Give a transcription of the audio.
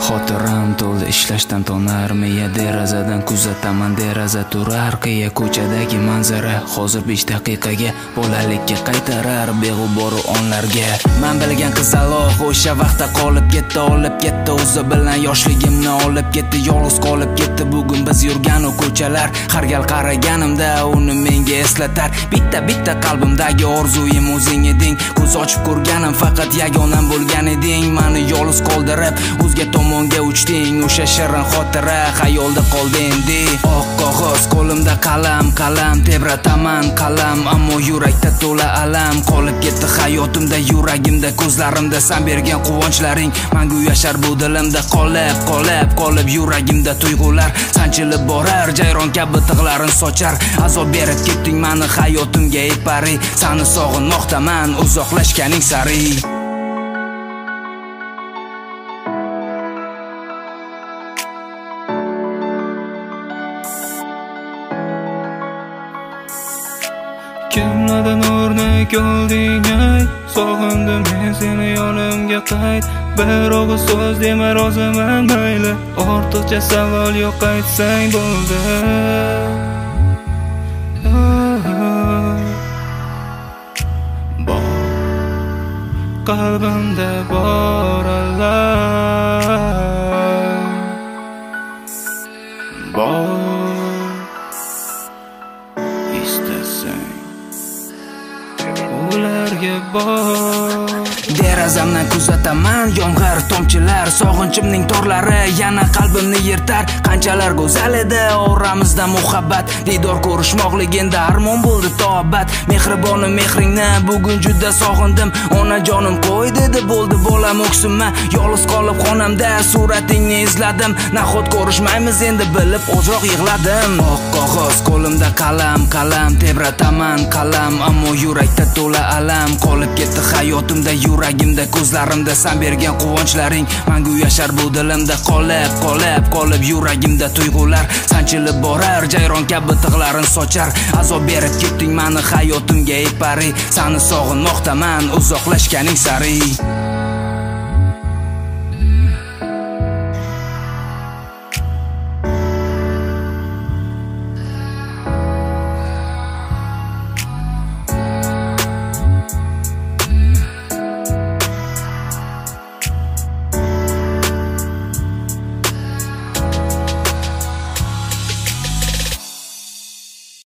Xotiram to'ldi ishlashdan tonar miya derazadan kuzataman deraza turar qiya ko'chadagi manzara hozir 5 daqiqaga bolalikka qaytarar beg'uboru onlarga men bilgan qizaloq o'sha vaqtda qolib ketdi olib ketdi o'zi bilan yoshligimni olib ketdi yolg'iz qolib ketdi bugun biz yurgan o ko'chalar har gal qaraganimda uni menga eslatar bitta qalbimdagi orzuyim o'zing eding ko'z ochib ko'rganim faqat yagonam bo'lgan eding meni yolg'iz qoldirib o'zga tomonga uchding o'sha shirin xotira xayolda qoldi endi oq qog'oz qo'limda qalam tebrataman qalam ammo yurakda to'la alam qolib ketdi hayotimda yuragimda ko'zlarimda sen bergan quvonchlaring mangu yashar bu dilimda qolib yuragimda tuyg'ular sanchilib borar jayron kabi tig'larin sochar azob berib ketding meni hayotimga ey pari seni sog'inmoqdaman uzoqlashganing sari Kimlardan o'rnak olding ay sog'indim men seni yonimga qayt bir og'iz so'z dema roziman mayli ortiqcha savol yo'q aytsang bo'ldi bor qalbimda bor Allah bor istasang ularga bor derazamdan kuzataman yomg'ir tomchilar sog'inchimning torlari yana qalbimni yirtar qanchalar go'zal edi oramizda muhabbat diydor ko'rishmoqlik endi armon bo'ldi tobat mehribonim mehringni bugun juda sog'indim onajonim qo'y dedi bo'ldi bolam o'ksinma yolg'iz qolib xonamda suratingni izladim nahot ko'rishmaymiz endi bilib ozroq yig'ladim oq qog'oz qo'limda qalam tebrataman qalam ammo yurakda to'la alam qolib ketdi hayotimda yuragimda ko'zlarimda sen bergan quvonchlaring mangu yashar bu dilimda qolib yuragimda tuyg'ular sanchilib borar jayron kabi tig'larin sochar azob berib ketding meni hayotimga ey pari seni sog'inmoqdaman uzoqlashganing sari